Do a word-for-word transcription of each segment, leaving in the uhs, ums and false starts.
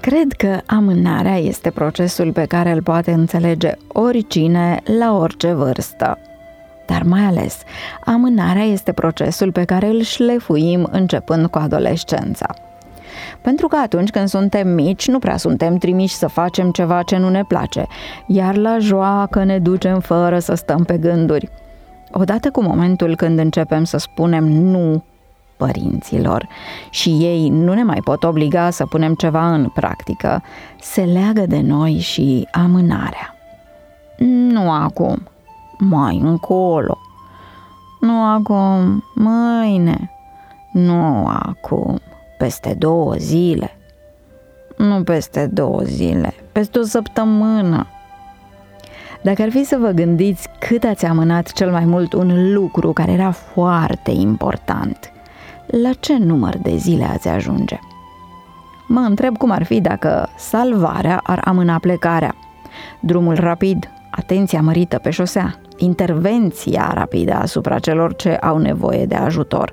Cred că amânarea este procesul pe care îl poate înțelege oricine la orice vârstă. Dar mai ales, amânarea este procesul pe care îl șlefuim începând cu adolescența. Pentru că atunci când suntem mici, nu prea suntem trimiși să facem ceva ce nu ne place, iar la joacă ne ducem fără să stăm pe gânduri. Odată cu momentul când începem să spunem nu părinților și ei nu ne mai pot obliga să punem ceva în practică, se leagă de noi și amânarea. Nu acum, mai încolo. Nu acum, mâine. Nu acum, peste două zile. Nu peste două zile, peste o săptămână. Dacă ar fi să vă gândiți cât ați amânat cel mai mult un lucru care era foarte important, la ce număr de zile ați ajunge? Mă întreb cum ar fi dacă salvarea ar amâna plecarea, drumul rapid, atenția mărită pe șosea, intervenția rapidă asupra celor ce au nevoie de ajutor.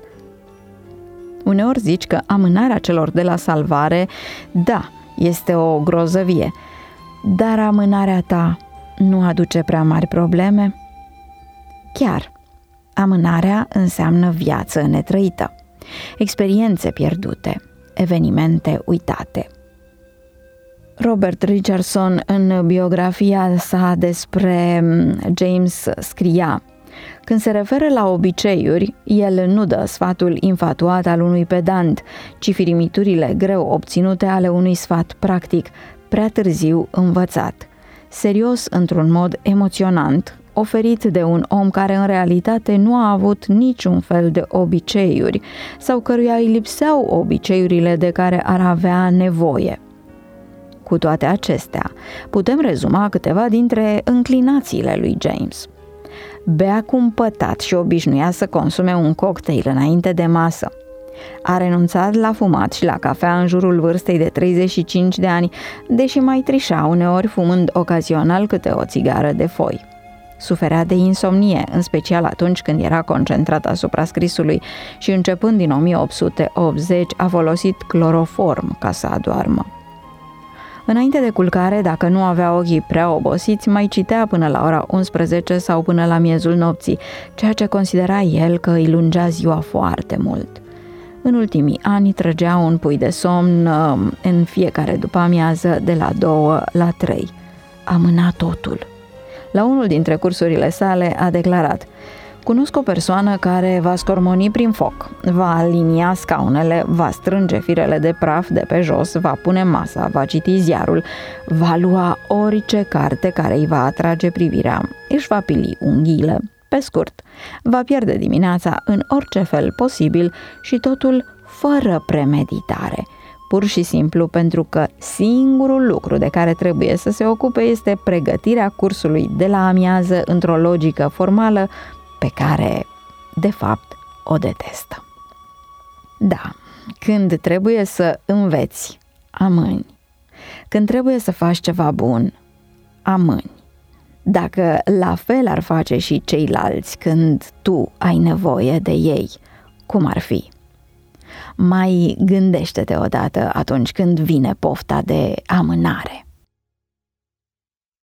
Uneori zici că amânarea celor de la salvare, da, este o grozăvie, dar amânarea ta nu aduce prea mari probleme? Chiar, amânarea înseamnă viață netrăită, experiențe pierdute, evenimente uitate. Robert Richardson, în biografia sa despre James, scria: când se referă la obiceiuri, el nu dă sfatul infatuat al unui pedant, ci firimiturile greu obținute ale unui sfat practic, prea târziu învățat, serios într-un mod emoționant, oferit de un om care în realitate nu a avut niciun fel de obiceiuri sau căruia îi lipseau obiceiurile de care ar avea nevoie. Cu toate acestea, putem rezuma câteva dintre înclinațiile lui James. Bea cumpătat și obișnuia să consume un cocktail înainte de masă. A renunțat la fumat și la cafea în jurul vârstei de treizeci și cinci de ani, deși mai trișa uneori fumând ocazional câte o țigară de foi. Suferea de insomnie, în special atunci când era concentrat asupra scrisului și începând din o mie opt sute optzeci a folosit cloroform ca să adoarmă. Înainte de culcare, dacă nu avea ochii prea obosiți, mai citea până la ora unsprezece sau până la miezul nopții, ceea ce considera el că îi lungea ziua foarte mult. În ultimii ani trăgea un pui de somn în fiecare după-amiază de la două la trei. Amâna totul. La unul dintre cursurile sale a declarat: cunosc o persoană care va scormoni prin foc, va alinia scaunele, va strânge firele de praf de pe jos, va pune masa, va citi ziarul, va lua orice carte care îi va atrage privirea, își va pili unghiile. Pe scurt, va pierde dimineața în orice fel posibil și totul fără premeditare, pur și simplu pentru că singurul lucru de care trebuie să se ocupe este pregătirea cursului de la amiază într-o logică formală pe care, de fapt, o detestă. Da, când trebuie să înveți, amâni. Când trebuie să faci ceva bun, amâni. Dacă la fel ar face și ceilalți când tu ai nevoie de ei, cum ar fi? Mai gândește-te odată atunci când vine pofta de amânare.